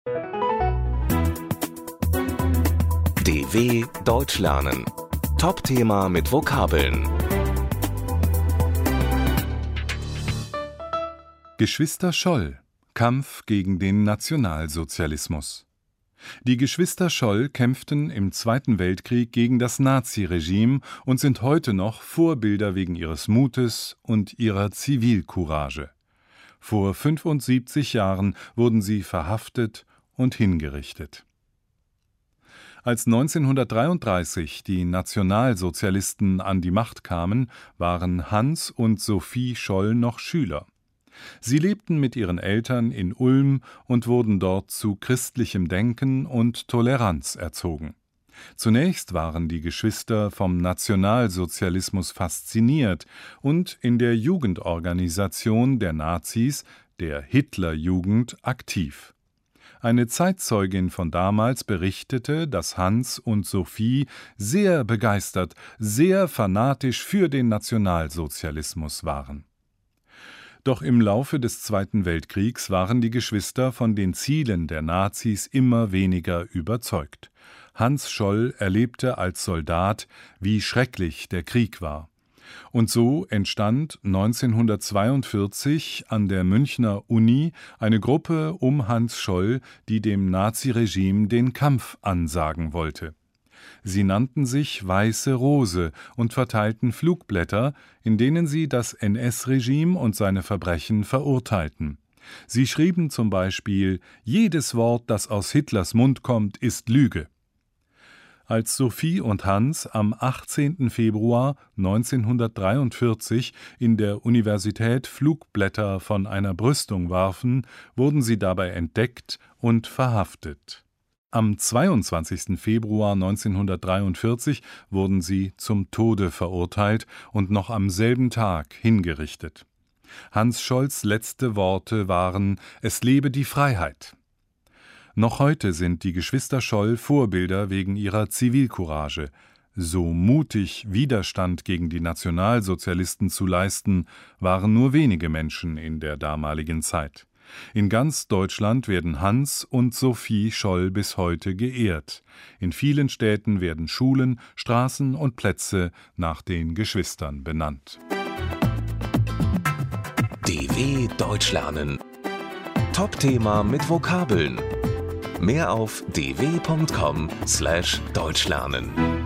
DW Deutsch lernen. Top-Thema mit Vokabeln. Geschwister Scholl – Kampf gegen den Nationalsozialismus. Die Geschwister Scholl kämpften im Zweiten Weltkrieg gegen das Naziregime und sind heute noch Vorbilder wegen ihres Mutes und ihrer Zivilcourage. Vor 75 Jahren wurden sie verhaftet und hingerichtet. Als 1933 die Nationalsozialisten an die Macht kamen, waren Hans und Sophie Scholl noch Schüler. Sie lebten mit ihren Eltern in Ulm und wurden dort zu christlichem Denken und Toleranz erzogen. Zunächst waren die Geschwister vom Nationalsozialismus fasziniert und in der Jugendorganisation der Nazis, der Hitlerjugend, aktiv. Eine Zeitzeugin von damals berichtete, dass Hans und Sophie sehr begeistert, sehr fanatisch für den Nationalsozialismus waren. Doch im Laufe des Zweiten Weltkriegs waren die Geschwister von den Zielen der Nazis immer weniger überzeugt. Hans Scholl erlebte als Soldat, wie schrecklich der Krieg war. Und so entstand 1942 an der Münchner Uni eine Gruppe um Hans Scholl, die dem Naziregime den Kampf ansagen wollte. Sie nannten sich Weiße Rose und verteilten Flugblätter, in denen sie das NS-Regime und seine Verbrechen verurteilten. Sie schrieben zum Beispiel: »Jedes Wort, das aus Hitlers Mund kommt, ist Lüge.« Als Sophie und Hans am 18. Februar 1943 in der Universität Flugblätter von einer Brüstung warfen, wurden sie dabei entdeckt und verhaftet. Am 22. Februar 1943 wurden sie zum Tode verurteilt und noch am selben Tag hingerichtet. Hans Scholls letzte Worte waren: »Es lebe die Freiheit!« Noch heute sind die Geschwister Scholl Vorbilder wegen ihrer Zivilcourage. So mutig Widerstand gegen die Nationalsozialisten zu leisten, waren nur wenige Menschen in der damaligen Zeit. In ganz Deutschland werden Hans und Sophie Scholl bis heute geehrt. In vielen Städten werden Schulen, Straßen und Plätze nach den Geschwistern benannt. DW Deutsch lernen. Top-Thema mit Vokabeln. Mehr auf dw.com/deutschlernen.